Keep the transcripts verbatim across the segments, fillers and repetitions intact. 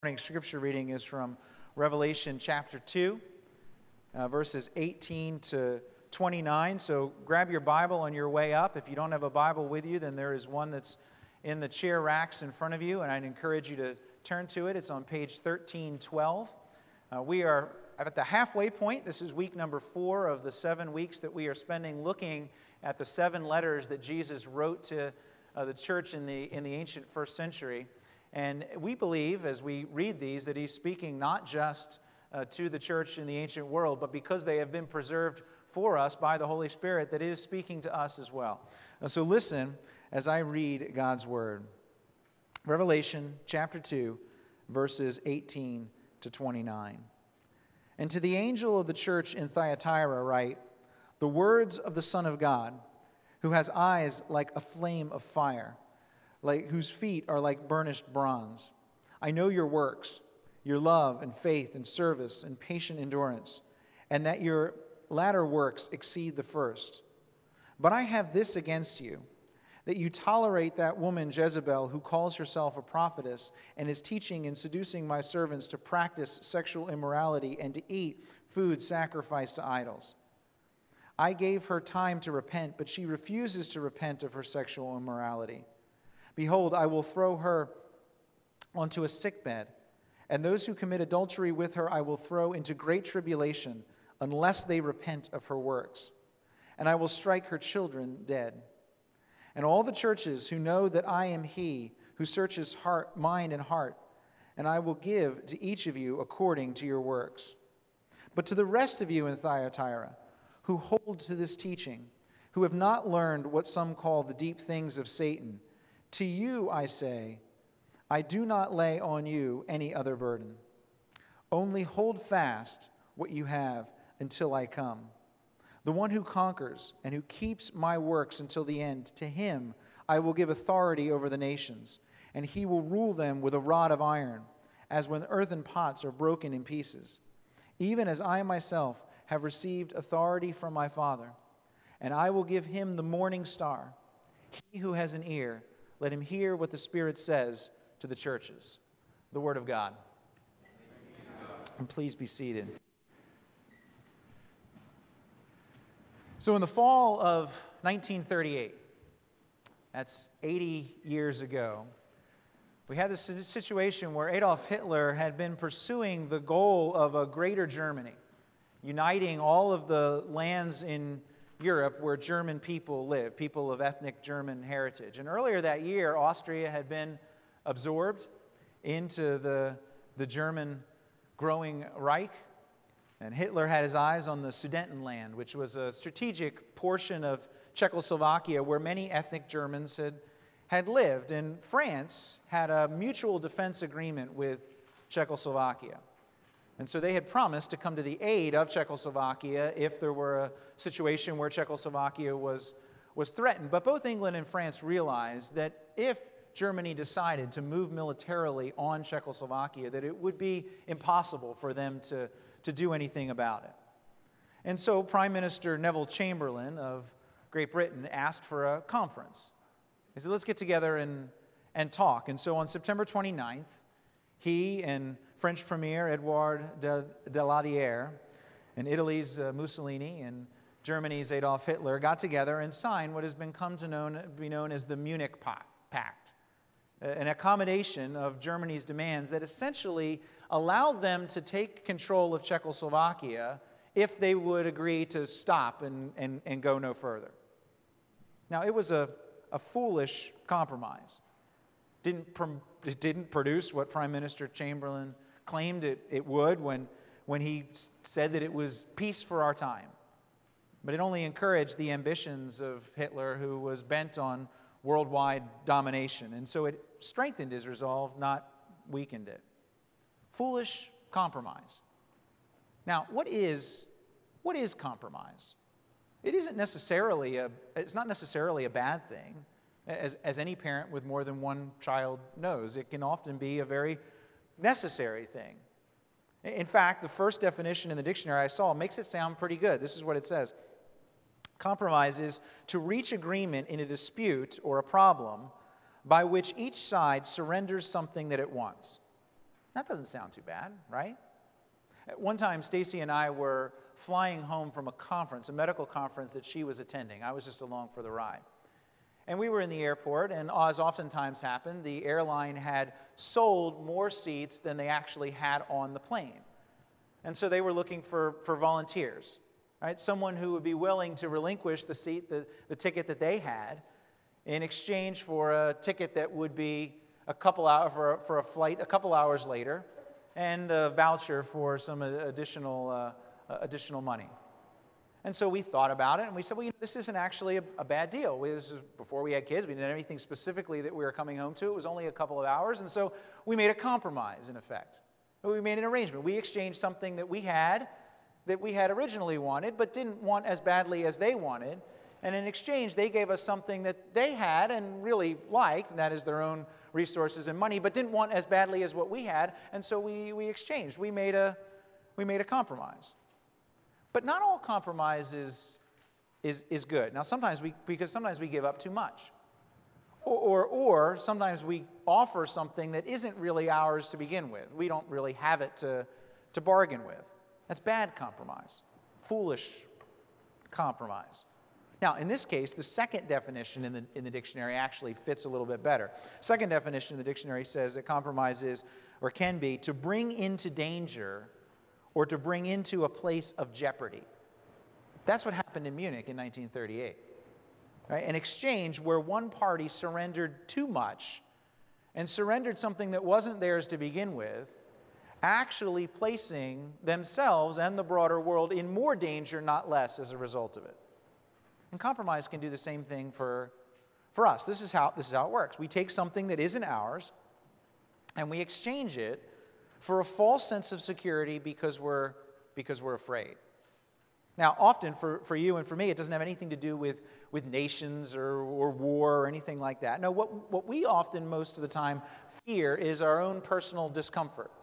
Morning scripture reading is from Revelation chapter two, uh, verses eighteen to twenty-nine. So grab your Bible on your way up. If you don't have a Bible with you, then there is one that's in the chair racks in front of you, and I'd encourage you to turn to it. It's on page thirteen twelve. Uh, we are at the halfway point. This is week number four of the seven weeks that we are spending looking at the seven letters that Jesus wrote to uh, the church in the in the ancient first century. And we believe, as we read these, that he's speaking not just uh, to the church in the ancient world, but because they have been preserved for us by the Holy Spirit, that it is speaking to us as well. Uh, so listen as I read God's Word. Revelation chapter two, verses eighteen to twenty-nine. And to the angel of the church in Thyatira write, the words of the Son of God, who has eyes like a flame of fire, like whose feet are like burnished bronze. I know your works, your love and faith and service and patient endurance, and that your latter works exceed the first. But I have this against you, that you tolerate that woman Jezebel, who calls herself a prophetess and is teaching and seducing my servants to practice sexual immorality and to eat food sacrificed to idols. I gave her time to repent, but she refuses to repent of her sexual immorality. Behold, I will throw her onto a sickbed, and those who commit adultery with her I will throw into great tribulation, unless they repent of her works. And I will strike her children dead. And all the churches who know that I am he who searches heart, mind and heart, and I will give to each of you according to your works. But to the rest of you in Thyatira, who hold to this teaching, who have not learned what some call the deep things of Satan, to you, I say, I do not lay on you any other burden. Only hold fast what you have until I come. The one who conquers and who keeps my works until the end, to him I will give authority over the nations, and he will rule them with a rod of iron, as when earthen pots are broken in pieces. Even as I myself have received authority from my Father, and I will give him the morning star. He who has an ear, let him hear what the Spirit says to the churches. The Word of God. And please be seated. So in the fall of nineteen thirty-eight, that's eighty years ago, we had this situation where Adolf Hitler had been pursuing the goal of a greater Germany, uniting all of the lands in Europe where German people live, people of ethnic German heritage. And earlier that year, Austria had been absorbed into the, the German growing Reich. And Hitler had his eyes on the Sudetenland, which was a strategic portion of Czechoslovakia where many ethnic Germans had, had lived. And France had a mutual defense agreement with Czechoslovakia. And so they had promised to come to the aid of Czechoslovakia if there were a situation where Czechoslovakia was, was threatened. But both England and France realized that if Germany decided to move militarily on Czechoslovakia, that it would be impossible for them to, to do anything about it. And so Prime Minister Neville Chamberlain of Great Britain asked for a conference. He said, let's get together and, and talk. And so on September twenty-ninth, he and French Premier Edouard de, Daladier, and Italy's uh, Mussolini, and Germany's Adolf Hitler got together and signed what has been come to known, be known as the Munich Pact, an accommodation of Germany's demands that essentially allowed them to take control of Czechoslovakia if they would agree to stop and, and, and go no further. Now, it was a, a foolish compromise. Didn't, prom- it didn't produce what Prime Minister Chamberlain claimed it, it would when, when he said that it was peace for our time. But it only encouraged the ambitions of Hitler, who was bent on worldwide domination. And so it strengthened his resolve, not weakened it. Foolish compromise. Now, what is, what is compromise? It isn't necessarily a, it's not necessarily a bad thing. As, as any parent with more than one child knows, it can often be a very necessary thing. In fact, the first definition in the dictionary I saw makes it sound pretty good. This is what it says. Compromise is to reach agreement in a dispute or a problem by which each side surrenders something that it wants. That doesn't sound too bad, right? At one time, Stacy and I were flying home from a conference, a medical conference that she was attending. I was just along for the ride. And we were in the airport, and as oftentimes happened, the airline had sold more seats than they actually had on the plane. And so they were looking for, for volunteers, right? Someone who would be willing to relinquish the seat, the, the ticket that they had, in exchange for a ticket that would be a couple hours for, for a flight a couple hours later, and a voucher for some additional uh, additional money. And so we thought about it, and we said, well, you know, this isn't actually a, a bad deal. We, this is before we had kids. We didn't have anything specifically that we were coming home to. It was only a couple of hours, and so we made a compromise, in effect. We made an arrangement. We exchanged something that we had, that we had originally wanted, but didn't want as badly as they wanted. And in exchange, they gave us something that they had and really liked, and that is their own resources and money, but didn't want as badly as what we had, and so we, we exchanged. We made a, we made a compromise. But not all compromise is, is, is good. Now, sometimes we, because sometimes we give up too much. Or, or, or sometimes we offer something that isn't really ours to begin with. We don't really have it to, to bargain with. That's bad compromise, foolish compromise. Now, in this case, the second definition in the, in the dictionary actually fits a little bit better. Second definition in the dictionary says that compromise is, or can be, to bring into danger or to bring into a place of jeopardy. That's what happened in Munich in nineteen thirty-eight. Right? An exchange where one party surrendered too much and surrendered something that wasn't theirs to begin with, actually placing themselves and the broader world in more danger, not less, as a result of it. And compromise can do the same thing for, for us. This is how, this is how it works. We take something that isn't ours and we exchange it for a false sense of security because we're, because we're afraid. Now, often for, for you and for me, it doesn't have anything to do with, with nations or, or war or anything like that. No, what, what we often, most of the time, fear is our own personal discomfort.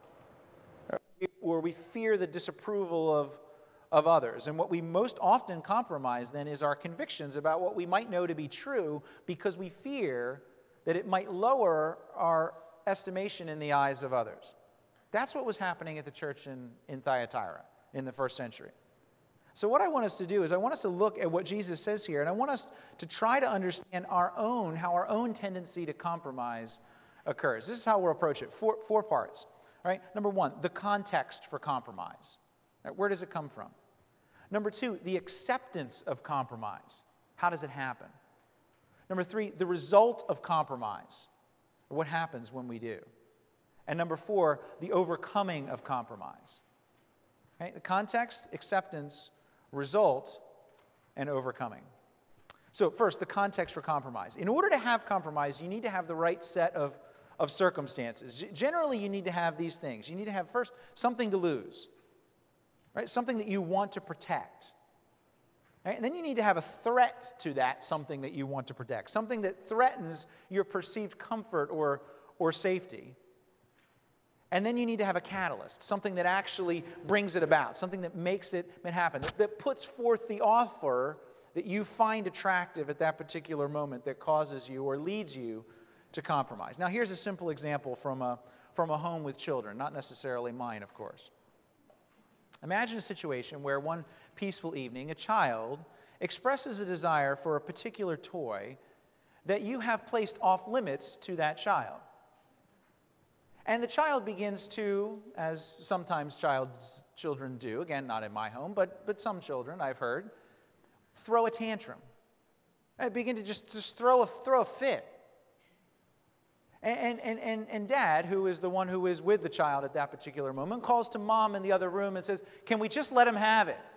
Or we fear the disapproval of, of others. And what we most often compromise then is our convictions about what we might know to be true because we fear that it might lower our estimation in the eyes of others. That's what was happening at the church in, in Thyatira in the first century. So what I want us to do is I want us to look at what Jesus says here, and I want us to try to understand our own, how our own tendency to compromise occurs. This is how we'll approach it. Four, four parts. All right? Number one, the context for compromise. Right? Where does it come from? Number two, the acceptance of compromise. How does it happen? Number three, the result of compromise. What happens when we do? And number four, the overcoming of compromise. Right? The context, acceptance, result, and overcoming. So first, the context for compromise. In order to have compromise, you need to have the right set of, of circumstances. Generally, you need to have these things. You need to have, first, something to lose. Right? Something that you want to protect. Right? And then you need to have a threat to that something that you want to protect. Something that threatens your perceived comfort or, or safety. And then you need to have a catalyst, something that actually brings it about, something that makes it happen, that, that puts forth the offer that you find attractive at that particular moment that causes you or leads you to compromise. Now, here's a simple example from a, from a home with children, not necessarily mine, of course. Imagine a situation where one peaceful evening, a child expresses a desire for a particular toy that you have placed off limits to that child. And the child begins to, as sometimes child's, children do, again, not in my home, but, but some children I've heard, throw a tantrum. They begin to just, just throw, a, throw a fit. And, and, and, and dad, who is the one who is with the child at that particular moment, calls to mom in the other room and says, "Can we just let him have it?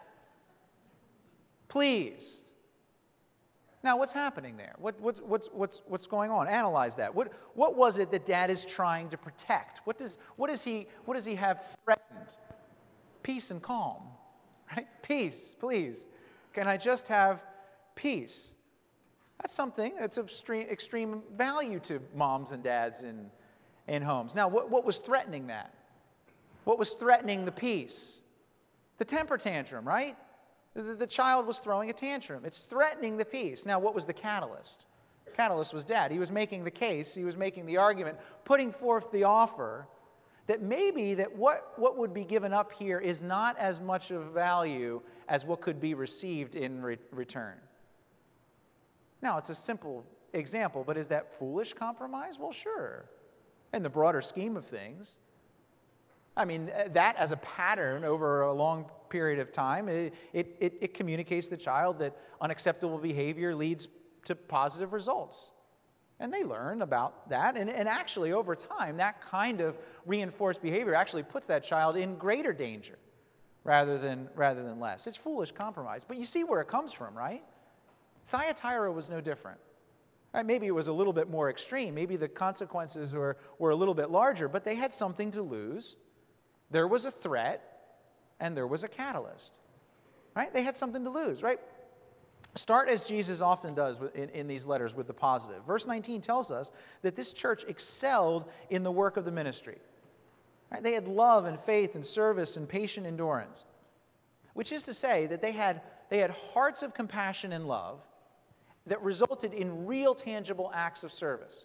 Please." Now, what's happening there? What, what, what's, what's, what's going on? Analyze that. What, what was it that dad is trying to protect? What does, what, does he, what does he have threatened? Peace and calm. Right? Peace, please. Can I just have peace? That's something that's of extreme, extreme value to moms and dads in, in homes. Now, what, what was threatening that? What was threatening the peace? The temper tantrum, right? The, the child was throwing a tantrum. It's threatening the peace. Now, what was the catalyst? Catalyst was dad. He was making the case. He was making the argument, putting forth the offer that maybe that what, what would be given up here is not as much of value as what could be received in re- return. Now, it's a simple example, but is that foolish compromise? Well, sure, in the broader scheme of things. I mean, that as a pattern over a long period of time, it, it, it, it communicates to the child that unacceptable behavior leads to positive results. And they learn about that. And, and actually, over time, that kind of reinforced behavior actually puts that child in greater danger rather than, rather than less. It's foolish compromise. But you see where it comes from, right? Thyatira was no different. Right? Maybe it was a little bit more extreme. Maybe the consequences were, were a little bit larger, but they had something to lose. There was a threat, and there was a catalyst. Right? They had something to lose, right? Start as Jesus often does in, in these letters with the positive. Verse nineteen tells us that this church excelled in the work of the ministry. Right? They had love and faith and service and patient endurance, which is to say that they had, they had hearts of compassion and love that resulted in real tangible acts of service.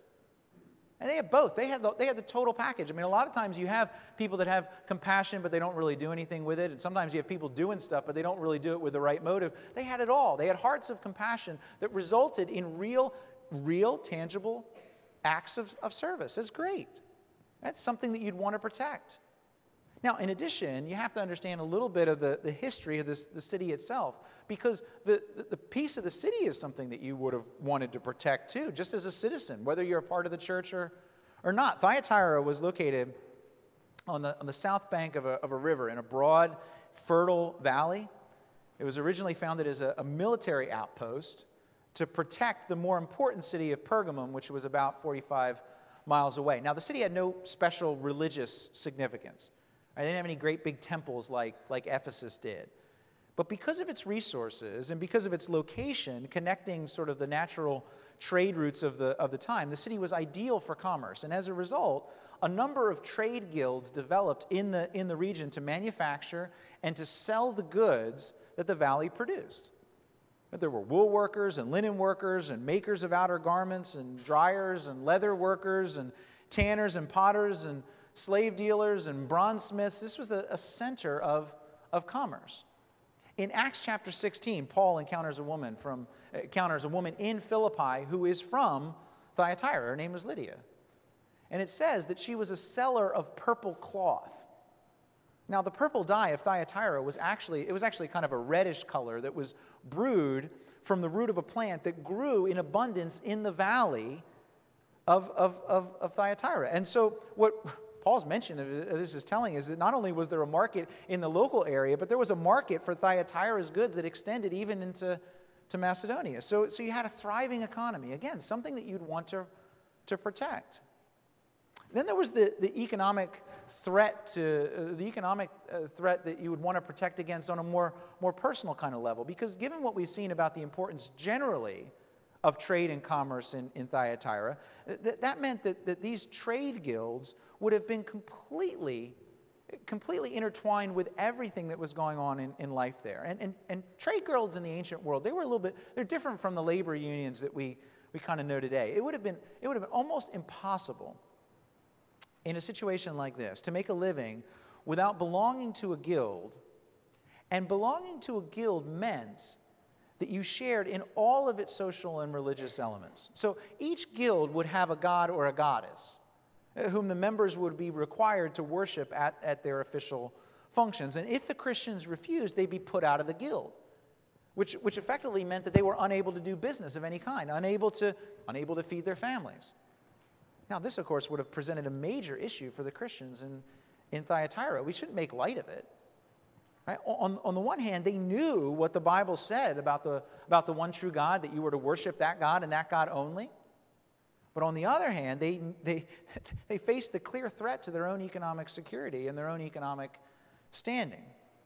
And they had both. They had, the, they had the total package. I mean, a lot of times you have people that have compassion, but they don't really do anything with it. And sometimes you have people doing stuff, but they don't really do it with the right motive. They had it all. They had hearts of compassion that resulted in real, real, tangible acts of, of service. That's great. That's something that you'd want to protect. Now, in addition, you have to understand a little bit of the, the history of this, the city itself, because the, the, the piece of the city is something that you would have wanted to protect too, just as a citizen, whether you're a part of the church or, or not. Thyatira was located on the, on the south bank of a, of a river in a broad, fertile valley. It was originally founded as a, a military outpost to protect the more important city of Pergamum, which was about forty-five miles away. Now, the city had no special religious significance. They didn't have any great big temples like, like Ephesus did. But because of its resources and because of its location connecting sort of the natural trade routes of the, of the time, the city was ideal for commerce. And as a result, a number of trade guilds developed in the, in the region to manufacture and to sell the goods that the valley produced. But there were wool workers and linen workers and makers of outer garments and dryers and leather workers and tanners and potters and slave dealers and bronzesmiths. This was a, a center of, of commerce. In Acts chapter sixteen, Paul encounters a woman from encounters a woman in Philippi who is from Thyatira. Her name was Lydia. And it says that she was a seller of purple cloth. Now, the purple dye of Thyatira was actually, it was actually kind of a reddish color that was brewed from the root of a plant that grew in abundance in the valley of, of, of, of Thyatira. And so what Paul's mention of this is telling is that not only was there a market in the local area, but there was a market for Thyatira's goods that extended even into to Macedonia. So, so you had a thriving economy. Again, something that you'd want to, to protect. Then there was the, the economic threat to uh, the economic uh, threat that you would want to protect against on a more, more personal kind of level. Because given what we've seen about the importance generally of trade and commerce in, in Thyatira, th- that meant that, that these trade guilds would have been completely, completely intertwined with everything that was going on in, in life there. And, and, and trade guilds in the ancient world, they were a little bit, they're different from the labor unions that we, we kind of know today. It would have been, it would have been almost impossible in a situation like this to make a living without belonging to a guild. And belonging to a guild meant that you shared in all of its social and religious elements. So each guild would have a god or a goddess whom the members would be required to worship at, at their official functions. And if the Christians refused, they'd be put out of the guild, which, which effectively meant that they were unable to do business of any kind, unable to, unable to feed their families. Now, this, of course, would have presented a major issue for the Christians in, in Thyatira. We shouldn't make light of it. Right? On, on the one hand, they knew what the Bible said about the, about the one true God, that you were to worship that God and that God only. But on the other hand, they, they, they faced the clear threat to their own economic security and their own economic standing.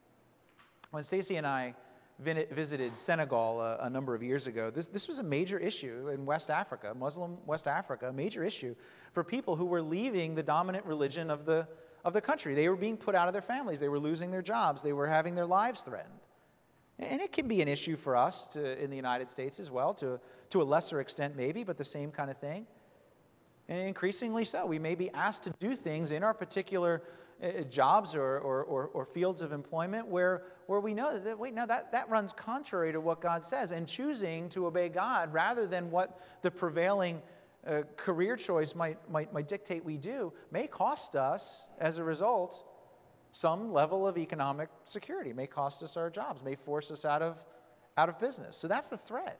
When Stacy and I visited Senegal a, a number of years ago, this, this was a major issue in West Africa, Muslim West Africa, a major issue for people who were leaving the dominant religion of the, of the country. They were being put out of their families. They were losing their jobs. They were having their lives threatened. And it can be an issue for us to, in the United States as well, to, to a lesser extent maybe, but the same kind of thing. And increasingly so. We may be asked to do things in our particular uh, jobs or, or, or, or fields of employment where, where we know that, wait, no, that, that runs contrary to what God says. And choosing to obey God rather than what the prevailing uh, career choice might, might, might dictate we do may cost us, as a result, some level of economic security. May cost us our jobs, may force us out of, out of business. So that's the threat.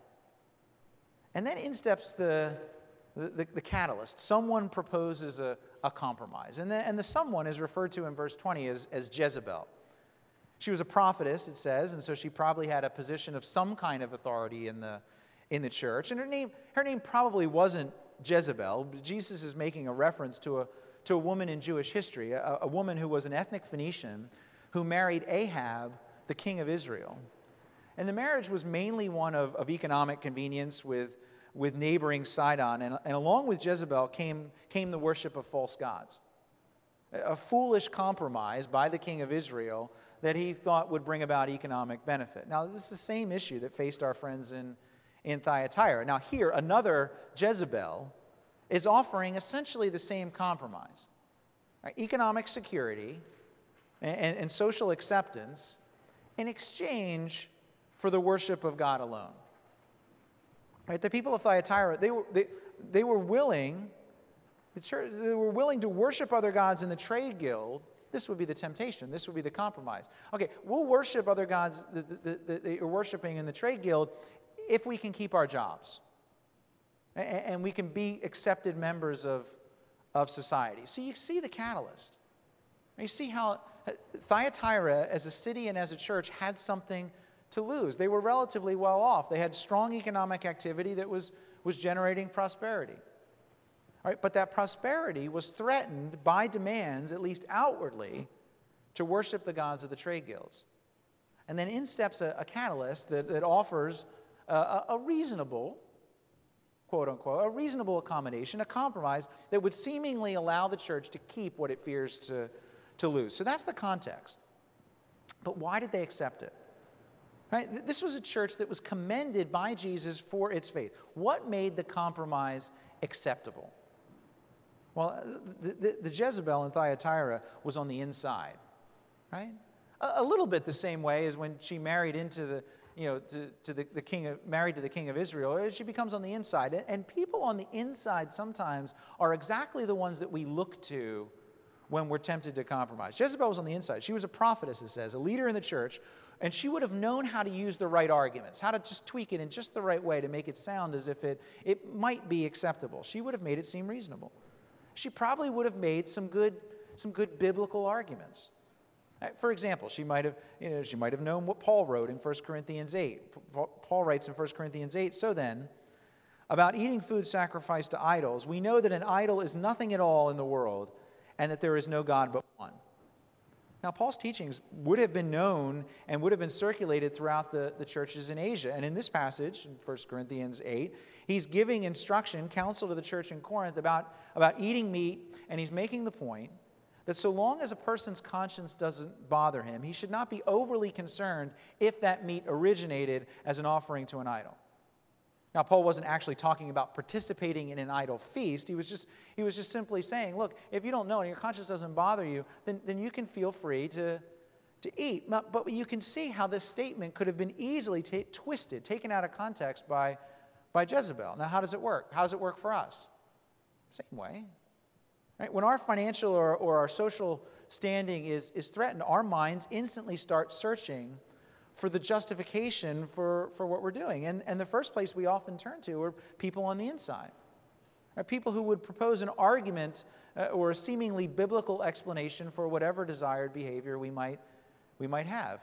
And then in steps the... The, the, the catalyst. Someone proposes a, a compromise. And the, and the someone is referred to in verse twenty as, as Jezebel. She was a prophetess, it says, and so she probably had a position of some kind of authority in the, in the church. And her name, her name probably wasn't Jezebel. Jesus is making a reference to a, to a woman in Jewish history, a, a woman who was an ethnic Phoenician who married Ahab, the king of Israel. And the marriage was mainly one of, of economic convenience with with neighboring Sidon, and, and along with Jezebel came, came the worship of false gods. A foolish compromise by the king of Israel that he thought would bring about economic benefit. Now, this is the same issue that faced our friends in, in Thyatira. Now, here, another Jezebel is offering essentially the same compromise. Right? Economic security and, and, and social acceptance in exchange for the worship of God alone. Right, the people of Thyatira, they were, they, they were willing, the church, they were willing to worship other gods in the trade guild. This would be the temptation. This would be the compromise. Okay, we'll worship other gods that, that, that they are worshiping in the trade guild if we can keep our jobs. And, and we can be accepted members of, of society. So you see the catalyst. You see how Thyatira as a city and as a church had something to lose. They were relatively well off. They had strong economic activity that was, was generating prosperity. All right, but that prosperity was threatened by demands, at least outwardly, to worship the gods of the trade guilds. And then in steps a, a catalyst that, that offers a, a, a reasonable, quote unquote, a reasonable accommodation, a compromise that would seemingly allow the church to keep what it fears to, to lose. So that's the context. But why did they accept it? Right? This was a church that was commended by Jesus for its faith. What made the compromise acceptable? Well, the, the, the Jezebel in Thyatira was on the inside, right? A, a little bit the same way as when she married into the, you know, to, to the, the king of, married to the king of Israel. She becomes on the inside. And, and people on the inside sometimes are exactly the ones that we look to when we're tempted to compromise. Jezebel was on the inside. She was a prophetess, it says, a leader in the church. And she would have known how to use the right arguments, how to just tweak it in just the right way to make it sound as if it, it might be acceptable. She would have made it seem reasonable. She probably would have made some good, some good biblical arguments. For example, she might have, you know, she might have known what Paul wrote in First Corinthians eight. Paul writes in First Corinthians eight, so then, about eating food sacrificed to idols, we know that an idol is nothing at all in the world, and that there is no God but one. Now, Paul's teachings would have been known and would have been circulated throughout the, the churches in Asia. And in this passage, in First Corinthians eight, he's giving instruction, counsel to the church in Corinth about, about eating meat, and he's making the point that so long as a person's conscience doesn't bother him, he should not be overly concerned if that meat originated as an offering to an idol. Now, Paul wasn't actually talking about participating in an idol feast. He was just, he was just simply saying, look, if you don't know and your conscience doesn't bother you, then, then you can feel free to, to eat. But, but you can see how this statement could have been easily t- twisted, taken out of context by, by Jezebel. Now, how does it work? How does it work for us? Same way. Right? When our financial or, or our social standing is, is threatened, our minds instantly start searching for the justification for, for what we're doing. And, and the first place we often turn to are people on the inside. Right? People who would propose an argument uh, or a seemingly biblical explanation for whatever desired behavior we might, we might have.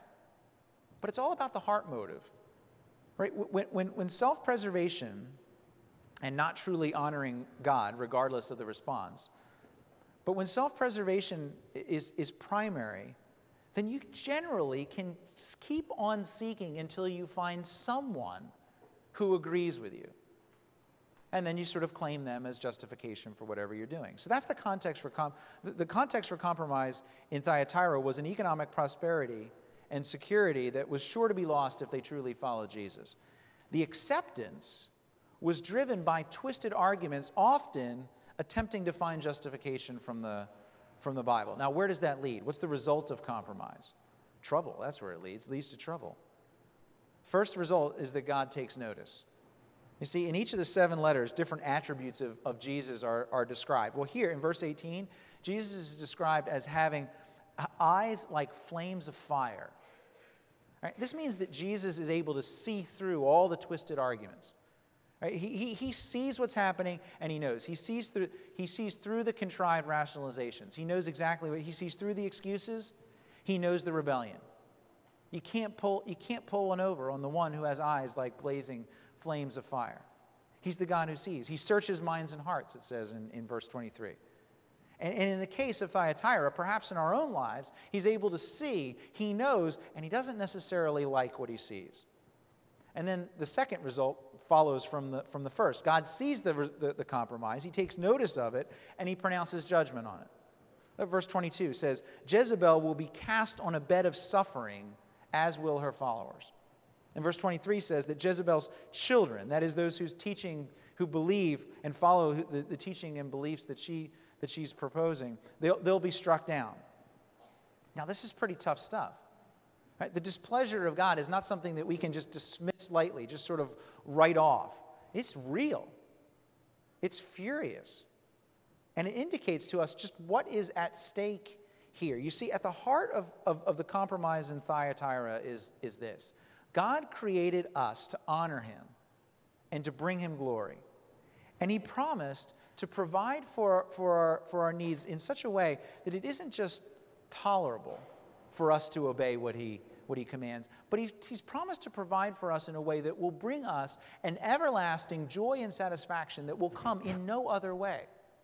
But it's all about the heart motive. Right? When, when, when self-preservation and not truly honoring God, regardless of the response, but when self-preservation is, is primary, then you generally can keep on seeking until you find someone who agrees with you. And then you sort of claim them as justification for whatever you're doing. So that's the context for com- the context for compromise in Thyatira was an economic prosperity and security that was sure to be lost if they truly followed Jesus. The acceptance was driven by twisted arguments, often attempting to find justification from the, from the Bible. Now, where does that lead? What's the result of compromise? Trouble. That's where it leads. It leads to trouble. First result is that God takes notice. You see, in each of the seven letters, different attributes of, of Jesus are, are described. Well, here in verse eighteen, Jesus is described as having eyes like flames of fire. Right? This means that Jesus is able to see through all the twisted arguments. Right? He, he, he sees what's happening, and he knows. He sees, through, he sees through the contrived rationalizations. He knows exactly what he sees through the excuses. He knows the rebellion. You can't pull, you can't pull one over on the one who has eyes like blazing flames of fire. He's the God who sees. He searches minds and hearts, it says in, in verse twenty-three. And, and in the case of Thyatira, perhaps in our own lives, he's able to see, he knows, and he doesn't necessarily like what he sees. And then the second result follows from the, from the first. God sees the, the, the compromise, he takes notice of it, and he pronounces judgment on it. Verse twenty-two says, Jezebel will be cast on a bed of suffering, as will her followers. And verse twenty-three says that Jezebel's children, that is those whose teaching, who believe and follow the, the teaching and beliefs that she that she's proposing, they'll, they'll be struck down. Now, this is pretty tough stuff. Right? The displeasure of God is not something that we can just dismiss lightly, just sort of write off. It's real. It's furious. And it indicates to us just what is at stake here. You see, at the heart of, of, of the compromise in Thyatira is, is this. God created us to honor him and to bring him glory. And he promised to provide for, for, our, for our needs in such a way that it isn't just tolerable for us to obey what he, what he commands, but he, he's promised to provide for us in a way that will bring us an everlasting joy and satisfaction that will come in no other way.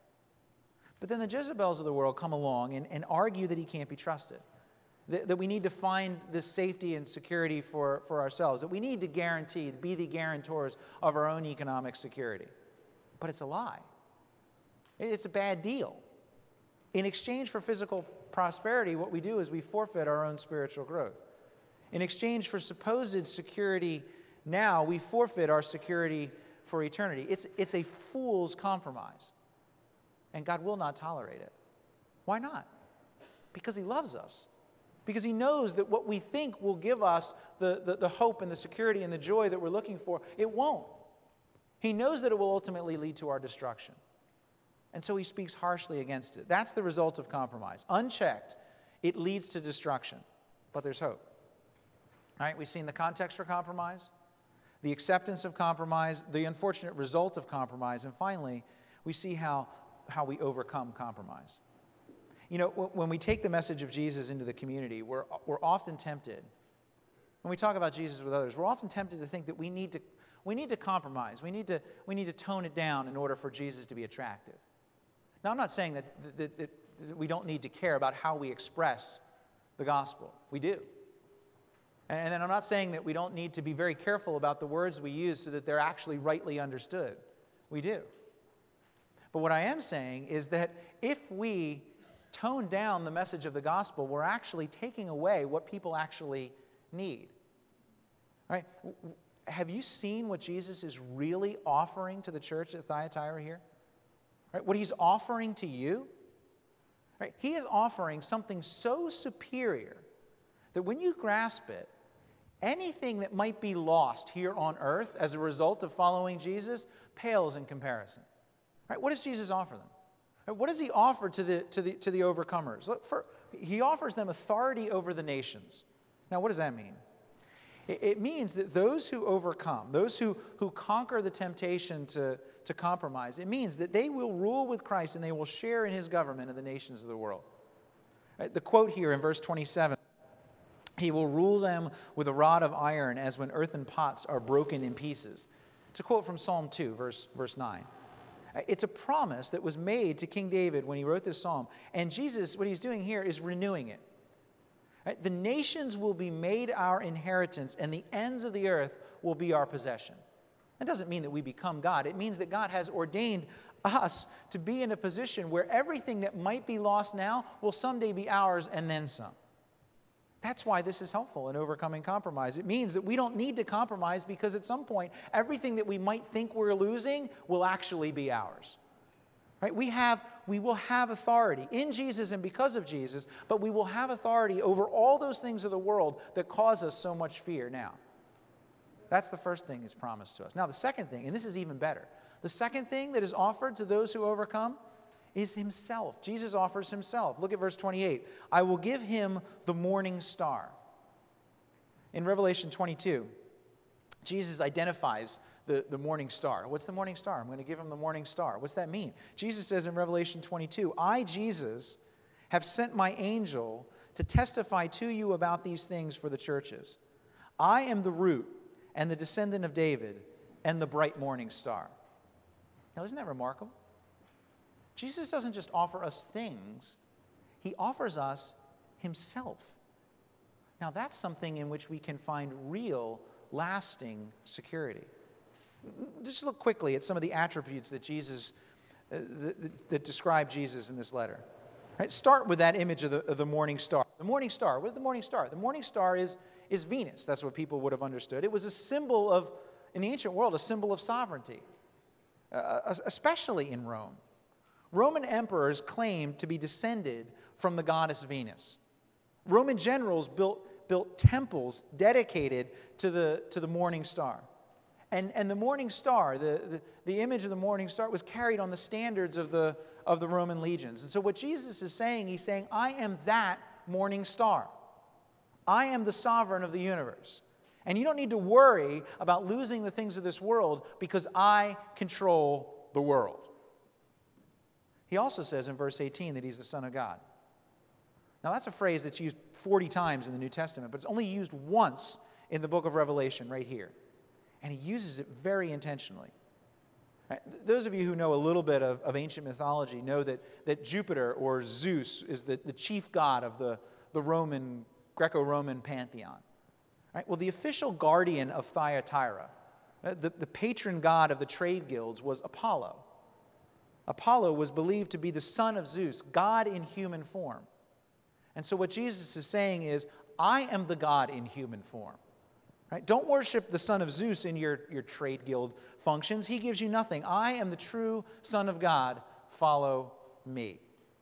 But then the Jezebels of the world come along and, and argue that he can't be trusted, that, that we need to find this safety and security for, for ourselves, that we need to guarantee, be the guarantors of our own economic security. But it's a lie. It's a bad deal. In exchange for physical prosperity, what we do is we forfeit our own spiritual growth. In exchange for supposed security now, we forfeit our security for eternity. It's, it's a fool's compromise. And God will not tolerate it. Why not? Because he loves us. Because he knows that what we think will give us the, the, the hope and the security and the joy that we're looking for, it won't. He knows that it will ultimately lead to our destruction. And so he speaks harshly against it. That's the result of compromise. Unchecked, it leads to destruction. But there's hope. All right, we've seen the context for compromise, the acceptance of compromise, the unfortunate result of compromise, and finally, we see how, how we overcome compromise. You know, when we take the message of Jesus into the community, we're, we're often tempted. When we talk about Jesus with others, we're often tempted to think that we need to, we need to compromise. We need to, we need to tone it down in order for Jesus to be attractive. Now, I'm not saying that, that, that, that we don't need to care about how we express the gospel. We do. And then I'm not saying that we don't need to be very careful about the words we use so that they're actually rightly understood. We do. But what I am saying is that if we tone down the message of the gospel, we're actually taking away what people actually need. All right? Have you seen what Jesus is really offering to the church at Thyatira here? Right? What he's offering to you? Right? He is offering something so superior that when you grasp it, anything that might be lost here on earth as a result of following Jesus pales in comparison. Right? What does Jesus offer them? Right? What does he offer to the, to the, to the overcomers? Look, for, he offers them authority over the nations. Now, what does that mean? It, it means that those who overcome, those who, who conquer the temptation to, to compromise, it means that they will rule with Christ and they will share in his government in the nations of the world. Right? The quote here in verse twenty-seven, he will rule them with a rod of iron as when earthen pots are broken in pieces. It's a quote from Psalm two, verse, verse nine. It's a promise that was made to King David when he wrote this psalm. And Jesus, what he's doing here is renewing it. Right? The nations will be made our inheritance, and the ends of the earth will be our possession. That doesn't mean that we become God. It means that God has ordained us to be in a position where everything that might be lost now will someday be ours and then some. That's why this is helpful in overcoming compromise. It means that we don't need to compromise because at some point, everything that we might think we're losing will actually be ours. Right? We have, we will have authority in Jesus and because of Jesus, but we will have authority over all those things of the world that cause us so much fear now. That's the first thing that's promised to us. Now, the second thing, and this is even better, the second thing that is offered to those who overcome is himself. Jesus offers himself. Look at verse twenty-eight. I will give him the morning star. In Revelation twenty-two, Jesus identifies the, the morning star. What's the morning star? I'm going to give him the morning star. What's that mean? Jesus says in Revelation twenty-two, I, Jesus, have sent my angel to testify to you about these things for the churches. I am the root and the descendant of David and the bright morning star. Now, isn't that remarkable? Jesus doesn't just offer us things, he offers us himself. Now, that's something in which we can find real, lasting security. Just look quickly at some of the attributes that Jesus, uh, that, that describe Jesus in this letter. Right? Start with that image of the, of the morning star. The morning star, what is the morning star? The morning star is, is Venus. That's what people would have understood. It was a symbol of, in the ancient world, a symbol of sovereignty, uh, especially in Rome. Roman emperors claimed to be descended from the goddess Venus. Roman generals built, built temples dedicated to the, to the morning star. And, and the morning star, the, the, the image of the morning star, was carried on the standards of the, of the Roman legions. And so what Jesus is saying, he's saying, I am that morning star. I am the sovereign of the universe. And you don't need to worry about losing the things of this world because I control the world. He also says in verse eighteen that he's the Son of God. Now that's a phrase that's used forty times in the New Testament, but it's only used once in the book of Revelation right here. And he uses it very intentionally. Right? Those of you who know a little bit of, of ancient mythology know that, that Jupiter, or Zeus, is the, the chief god of the, the Roman, Greco-Roman pantheon. Right? Well, the official guardian of Thyatira, the, the patron god of the trade guilds, was Apollo. Apollo was believed to be the son of Zeus, God in human form. And so what Jesus is saying is, I am the God in human form. Right? Don't worship the son of Zeus in your, your trade guild functions. He gives you nothing. I am the true Son of God. Follow me.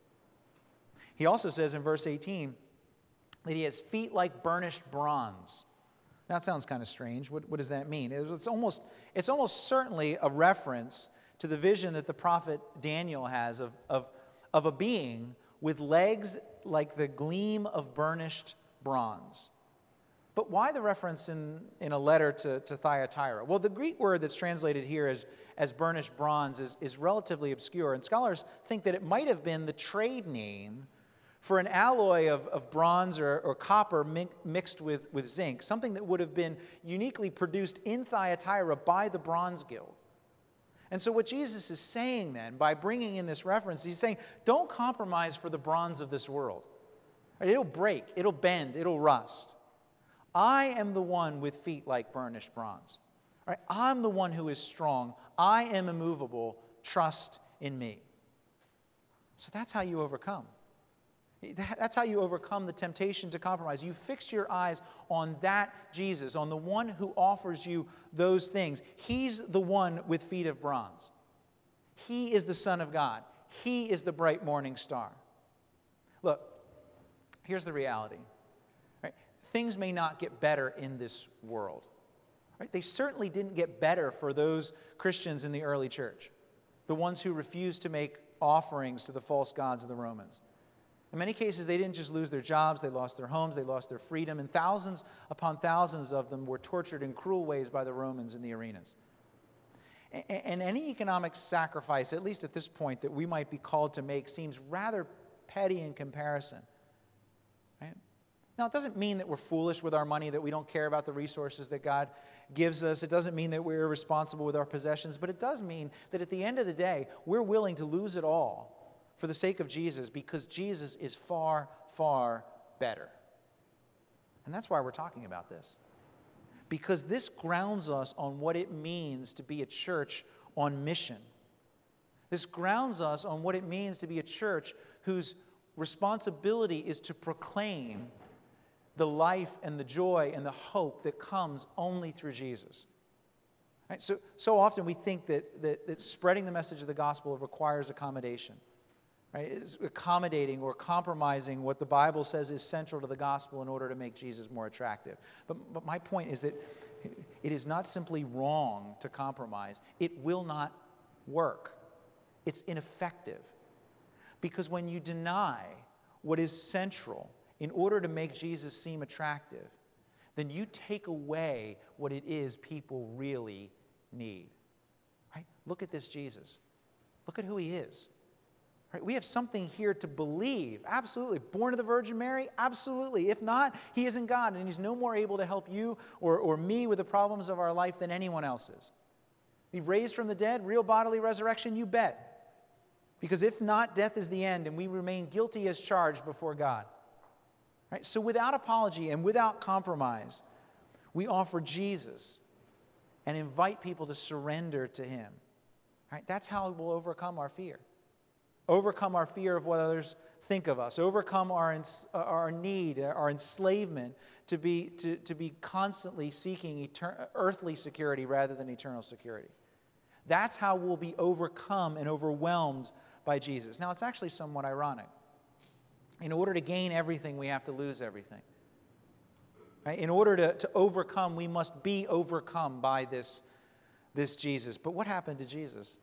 He also says in verse eighteen that he has feet like burnished bronze. Now, that sounds kind of strange. What, what does that mean? It's almost, it's almost certainly a reference to the vision that the prophet Daniel has of, of, of a being with legs like the gleam of burnished bronze. But why the reference in, in a letter to, to Thyatira? Well, the Greek word that's translated here as, as burnished bronze is, is relatively obscure, and scholars think that it might have been the trade name for an alloy of, of bronze or, or copper mi- mixed with, with zinc, something that would have been uniquely produced in Thyatira by the Bronze Guild. And so what Jesus is saying then, by bringing in this reference, he's saying, don't compromise for the bronze of this world. It'll break, it'll bend, it'll rust. I am the one with feet like burnished bronze. All right? I'm the one who is strong. I am immovable. Trust in me. So that's how you overcome. That's how you overcome the temptation to compromise. You fix your eyes on that Jesus, on the one who offers you those things. He's the one with feet of bronze. He is the Son of God. He is the bright morning star. Look, here's the reality. Right? Things may not get better in this world. Right? They certainly didn't get better for those Christians in the early church, the ones who refused to make offerings to the false gods of the Romans. In many cases, they didn't just lose their jobs, they lost their homes, they lost their freedom, and thousands upon thousands of them were tortured in cruel ways by the Romans in the arenas. And any economic sacrifice, at least at this point, that we might be called to make seems rather petty in comparison. Right? Now, it doesn't mean that we're foolish with our money, that we don't care about the resources that God gives us. It doesn't mean that we're irresponsible with our possessions, but it does mean that at the end of the day, we're willing to lose it all for the sake of Jesus, because Jesus is far, far better. And that's why we're talking about this. Because this grounds us on what it means to be a church on mission. This grounds us on what it means to be a church whose responsibility is to proclaim the life and the joy and the hope that comes only through Jesus. Right? So, so often we think that, that, that spreading the message of the gospel requires accommodation. Right? It's accommodating or compromising what the Bible says is central to the gospel in order to make Jesus more attractive. But, but my point is that it is not simply wrong to compromise. It will not work. It's ineffective. Because when you deny what is central in order to make Jesus seem attractive, then you take away what it is people really need. Right? Look at this Jesus. Look at who he is. Right? We have something here to believe. Absolutely. Born of the Virgin Mary? Absolutely. If not, he isn't God, and he's no more able to help you or, or me with the problems of our life than anyone else is. He raised from the dead, real bodily resurrection, you bet. Because if not, death is the end, and we remain guilty as charged before God. Right? So without apology and without compromise, we offer Jesus and invite people to surrender to him. Right? That's how we'll overcome our fear. Overcome our fear of what others think of us. Overcome our, ens- our need, our enslavement to be, to, to be constantly seeking etern- earthly security rather than eternal security. That's how we'll be overcome and overwhelmed by Jesus. Now, it's actually somewhat ironic. In order to gain everything, we have to lose everything. Right? In order to, to overcome, we must be overcome by this, this Jesus. But what happened to Jesus?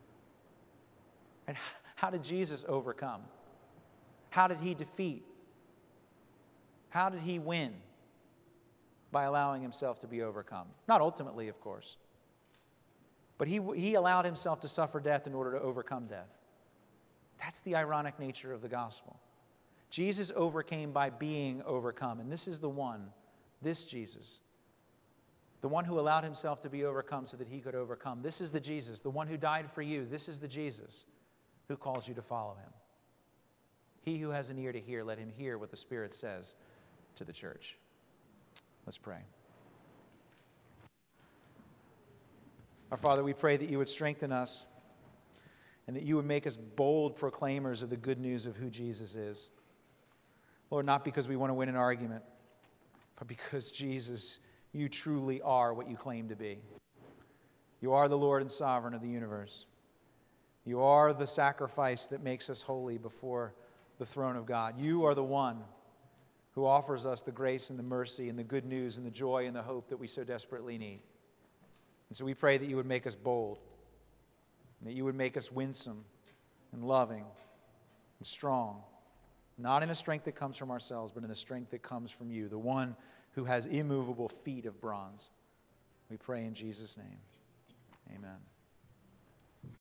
And how did Jesus overcome? How did he defeat? How did he win? By allowing himself to be overcome. Not ultimately, of course. But he, he allowed himself to suffer death in order to overcome death. That's the ironic nature of the gospel. Jesus overcame by being overcome. And this is the one, this Jesus, the one who allowed himself to be overcome so that he could overcome. This is the Jesus, the one who died for you. This is the Jesus who calls you to follow him. He who has an ear to hear, let him hear what the Spirit says to the church. Let's pray. Our Father, we pray that you would strengthen us and that you would make us bold proclaimers of the good news of who Jesus is. Lord, not because we want to win an argument, but because, Jesus, you truly are what you claim to be. You are the Lord and sovereign of the universe. You are the sacrifice that makes us holy before the throne of God. You are the one who offers us the grace and the mercy and the good news and the joy and the hope that we so desperately need. And so we pray that you would make us bold, and that you would make us winsome and loving and strong, not in a strength that comes from ourselves, but in a strength that comes from you, the one who has immovable feet of bronze. We pray in Jesus' name. Amen.